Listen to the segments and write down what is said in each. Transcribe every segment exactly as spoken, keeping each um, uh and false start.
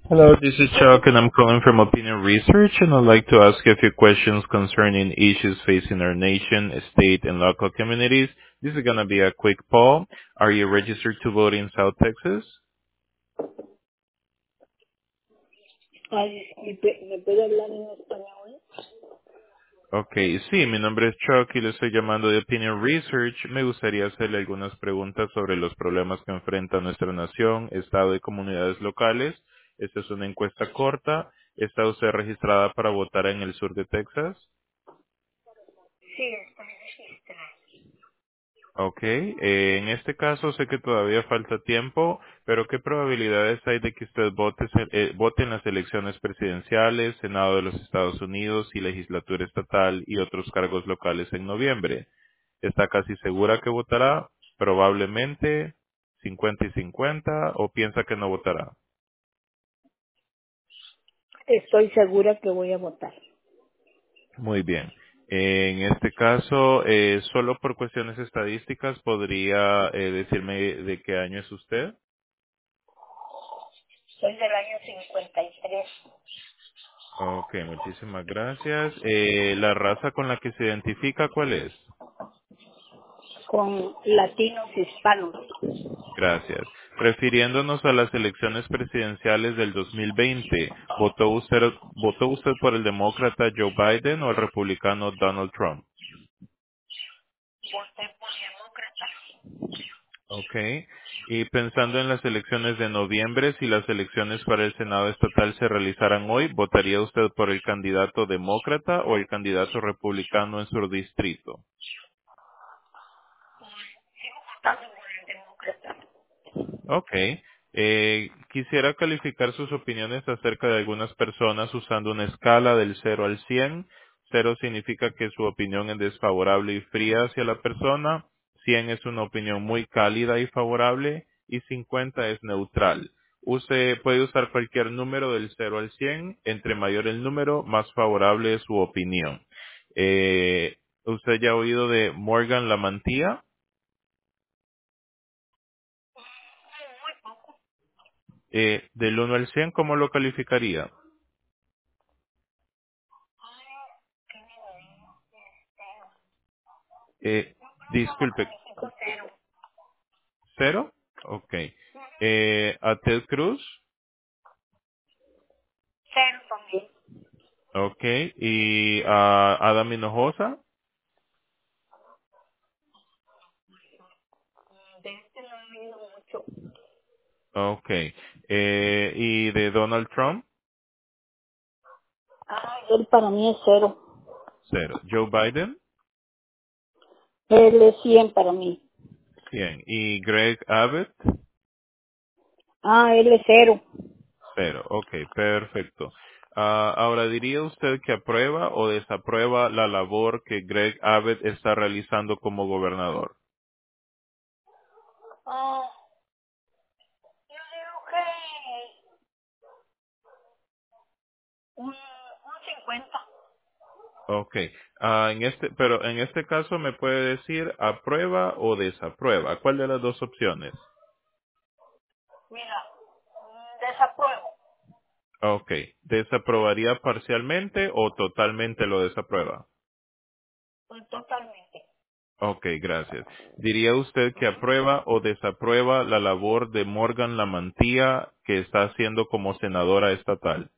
Hello, this is Chuck, and I'm calling from Opinion Research, and I'd like to ask you a few questions concerning issues facing our nation, state, and local communities. This is going to be a quick poll. Are you registered to vote in South Texas? Ay, disculpe, ¿me puede hablar en español? Okay, sí, mi nombre es Chuck y le estoy llamando de Opinion Research. Me gustaría hacerle algunas preguntas sobre los problemas que enfrenta nuestra nación, estado y comunidades locales. Esta es una encuesta corta. ¿Está usted registrada para votar en el sur de Texas? Sí, estoy registrada. Ok, eh, en este caso sé que todavía falta tiempo, pero ¿qué probabilidades hay de que usted vote, se- eh, vote en las elecciones presidenciales, Senado de los Estados Unidos y legislatura estatal y otros cargos locales en noviembre? ¿Está casi segura que votará? Probablemente, cincuenta y cincuenta, o piensa que no votará. Estoy segura que voy a votar. Muy bien. En este caso, eh, solo por cuestiones estadísticas, ¿podría eh, decirme de qué año es usted? Soy del año cincuenta y tres, Ok, muchísimas gracias. Eh, ¿la raza con la que se identifica cuál es? con latinos hispanos. Gracias. Refiriéndonos a las elecciones presidenciales del dos mil veinte, ¿votó usted, votó usted por el demócrata Joe Biden o el republicano Donald Trump? Voté por demócrata. Ok. Y pensando en las elecciones de noviembre, si las elecciones para el Senado estatal se realizaran hoy, ¿votaría usted por el candidato demócrata o el candidato republicano en su distrito? Votando por el demócrata. Ok. Eh, quisiera calificar sus opiniones acerca de algunas personas usando una escala del cero al cien. Cero significa que su opinión es desfavorable y fría hacia la persona. cien es una opinión muy cálida y favorable. Y cincuenta es neutral. Use, puede usar cualquier número del cero al cien. Entre mayor el número, más favorable es su opinión. Eh, ¿Usted ya ha oído de Morgan Lamantía? Eh, del uno al cien, ¿cómo lo calificaría? Eh, disculpe, Cero. ¿cero? Ok. Eh, a Ted Cruz, Cero también. ok. Y a Adam Hinojosa, De este no he oído mucho. ok. Eh, y de Donald Trump, Ah, él para mí es cero. cero. Joe Biden, Él es cien para mí. cien. Y Greg Abbott, Ah, él es cero. cero. Ok, perfecto. Ah, ahora, ¿diría usted que aprueba o desaprueba la labor que Greg Abbott está realizando como gobernador? Ah, yo digo que un, un cincuenta. Okay, ah, en este, pero en este caso me puede decir aprueba o desaprueba. ¿Cuál de las dos opciones? Mira, mm, desapruebo. Okay, ¿desaprobaría parcialmente o totalmente lo desaprueba? Pues totalmente. Okay, gracias. ¿Diría usted que aprueba o desaprueba la labor de Morgan Lamantía que está haciendo como senadora estatal?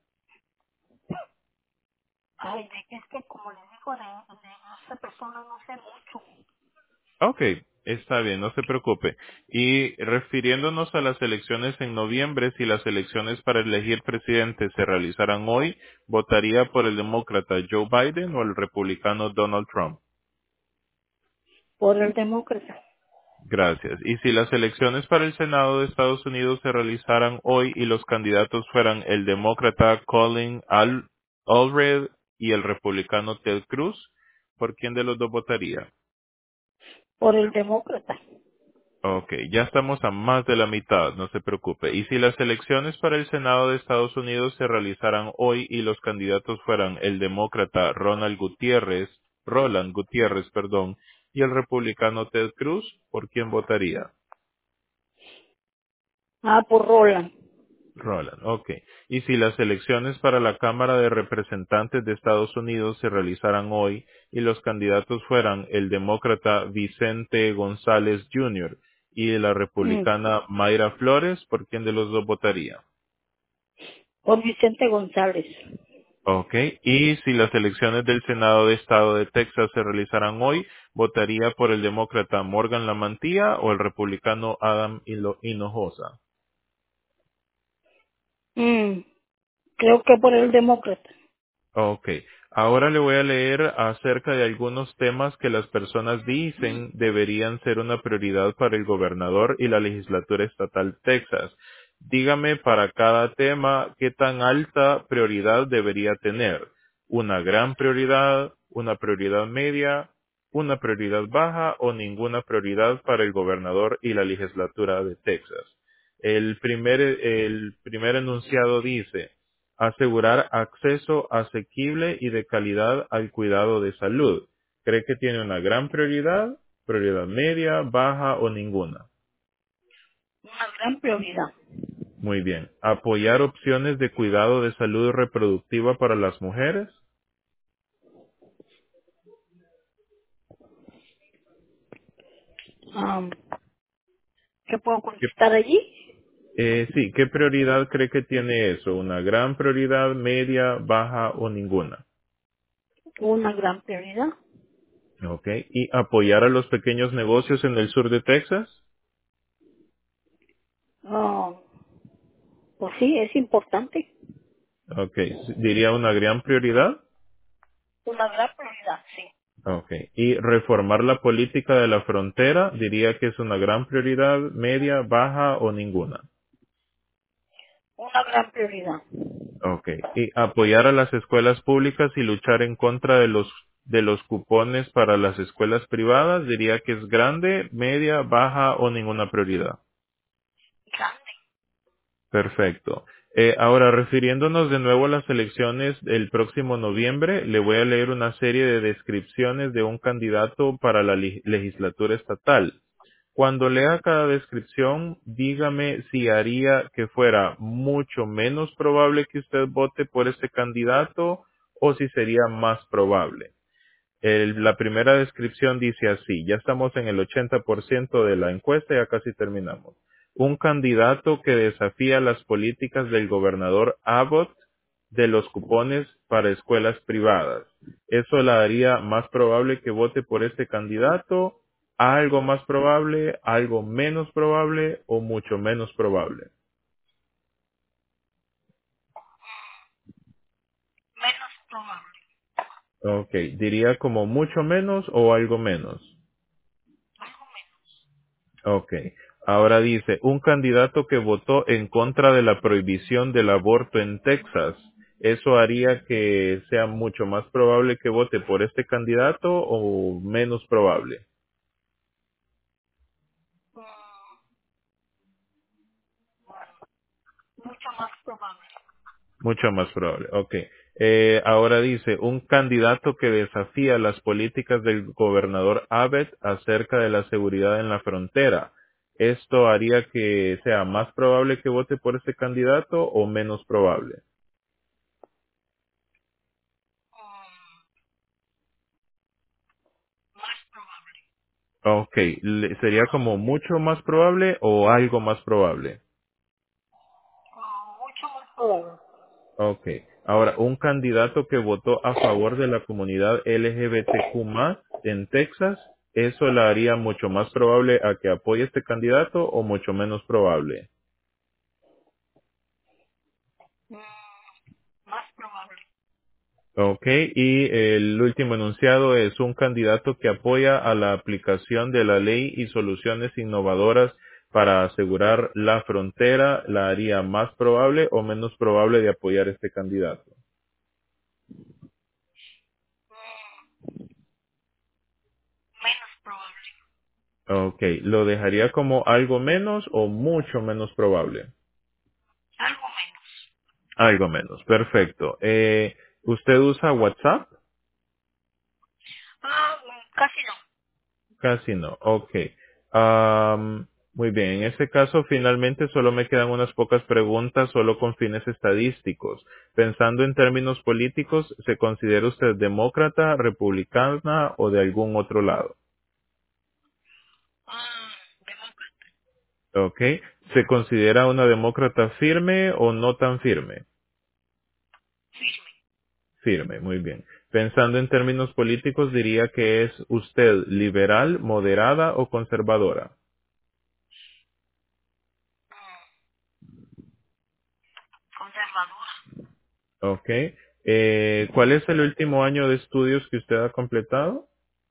Ay, de que es que como les digo, de, de esa persona no sé mucho. Ok, está bien, no se preocupe. Y refiriéndonos a las elecciones en noviembre, si las elecciones para elegir presidente se realizaran hoy, ¿votaría por el demócrata Joe Biden o el republicano Donald Trump? Por el demócrata. Gracias. Y si las elecciones para el Senado de Estados Unidos se realizaran hoy y los candidatos fueran el demócrata Colin Al Allred y el republicano Ted Cruz, ¿por quién de los dos votaría? Por el demócrata. Ok, ya estamos a más de la mitad, no se preocupe. Y si las elecciones para el Senado de Estados Unidos se realizaran hoy y los candidatos fueran el demócrata Ronald Gutiérrez, Roland Gutiérrez, perdón, y el republicano Ted Cruz, ¿por quién votaría? Ah, por Roland. Roland, ok. Y si las elecciones para la Cámara de Representantes de Estados Unidos se realizaran hoy y los candidatos fueran el demócrata Vicente González junior y la Mm. republicana Mayra Flores, ¿por quién de los dos votaría? Por Vicente González. Ok. Y si las elecciones del Senado de Estado de Texas se realizaran hoy, ¿votaría por el demócrata Morgan Lamantía o el republicano Adam Hilo- Hinojosa? Mm. Creo que por el demócrata. Ok, ahora le voy a leer acerca de algunos temas que las personas dicen deberían ser una prioridad para el gobernador y la legislatura estatal de Texas. Dígame para cada tema qué tan alta prioridad debería tener. Una gran prioridad, una prioridad media, una prioridad baja o ninguna prioridad para el gobernador y la legislatura de Texas. El primer, el primer enunciado dice, asegurar acceso asequible y de calidad al cuidado de salud. ¿Cree que tiene una gran prioridad, prioridad media, baja o ninguna? Una gran prioridad. Muy bien. Apoyar opciones de cuidado de salud reproductiva para las mujeres. Um, ¿Qué puedo ¿Qué- contestar allí? eh, sí, ¿qué prioridad cree que tiene eso? ¿Una gran prioridad, media, baja o ninguna? Una gran prioridad. Ok. ¿Y apoyar a los pequeños negocios en el sur de Texas? Oh, pues sí, es importante. Ok. ¿Diría una gran prioridad? Una gran prioridad, sí. Okay. Y reformar la política de la frontera, diría que es una gran prioridad, media, baja o ninguna. Una gran prioridad. Okay. Y apoyar a las escuelas públicas y luchar en contra de los de los cupones para las escuelas privadas, diría que es grande, media, baja o ninguna prioridad. Grande. Perfecto. Eh, ahora, refiriéndonos de nuevo a las elecciones del próximo noviembre, le voy a leer una serie de descripciones de un candidato para la li- legislatura estatal. Cuando lea cada descripción, dígame si haría que fuera mucho menos probable que usted vote por este candidato o si sería más probable. El- la primera descripción dice así, ya estamos en el ochenta por ciento de la encuesta, ya casi terminamos. Un candidato que desafía las políticas del gobernador Abbott de los cupones para escuelas privadas. Eso la haría más probable que vote por este candidato, algo más probable, algo menos probable o mucho menos probable. Menos probable. Ok, diría como mucho menos o algo menos. Algo menos. Ok. Ahora dice, un candidato que votó en contra de la prohibición del aborto en Texas, ¿eso haría que sea mucho más probable que vote por este candidato o menos probable? Mm, mucho más probable. Mucho más probable. Ok. Eh, ahora dice, un candidato que desafía las políticas del gobernador Abbott acerca de la seguridad en la frontera. ¿Esto haría que sea más probable que vote por este candidato o menos probable? Mm, más probable. Ok, le- ¿sería como mucho más probable o algo más probable? Mm, mucho más probable. Ok, ahora, un candidato que votó a favor de la comunidad L G B T Q más en Texas, ¿eso la haría mucho más probable a que apoye este candidato o mucho menos probable? Mm, más probable. Ok, y el último enunciado es un candidato que apoya a la aplicación de la ley y soluciones innovadoras para asegurar la frontera, ¿la haría más probable o menos probable de apoyar este candidato? Menos probable. Ok, ¿lo dejaría como algo menos o mucho menos probable? Algo menos. Algo menos, perfecto. Eh, ¿usted usa WhatsApp? Ah, mm, casi no. Casi no, ok. Am, Muy bien, en este caso finalmente solo me quedan unas pocas preguntas solo con fines estadísticos. Pensando en términos políticos, ¿se considera usted demócrata, republicana o de algún otro lado? Ah, demócrata. ¿Ok? ¿Se considera una demócrata firme o no tan firme? Firme, muy bien. Pensando en términos políticos, diría que es usted liberal, moderada o conservadora. Conservadora. ¿Ok? Eh, ¿Cuál es el último año de estudios que usted ha completado?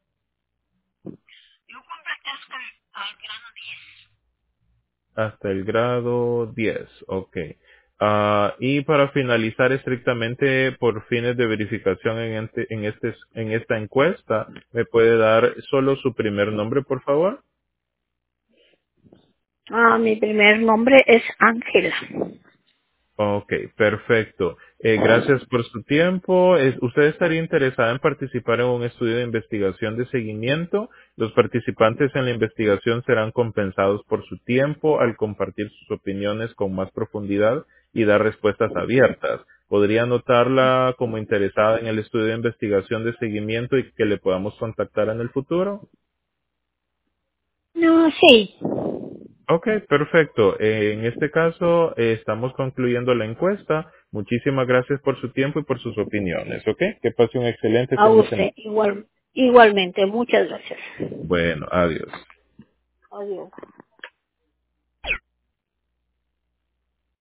Yo completé hasta el, al grado diez. Hasta el grado diez, ok. Ah, y para finalizar estrictamente por fines de verificación en, este, en, este, en esta encuesta, ¿me puede dar solo su primer nombre, por favor? Ah, mi primer nombre es Ángela. Ok, perfecto. Eh, gracias por su tiempo. Es- ¿Usted estaría interesada en participar en un estudio de investigación de seguimiento? Los participantes en la investigación serán compensados por su tiempo al compartir sus opiniones con más profundidad y dar respuestas abiertas. ¿Podría anotarla como interesada en el estudio de investigación de seguimiento y que le podamos contactar en el futuro? No, sí. Ok, perfecto. Eh, en este caso, eh, estamos concluyendo la encuesta. Muchísimas gracias por su tiempo y por sus opiniones, ¿ok? Que pase un excelente A fin de usted, semana. igual, igualmente. Muchas gracias. Bueno, adiós. Adiós.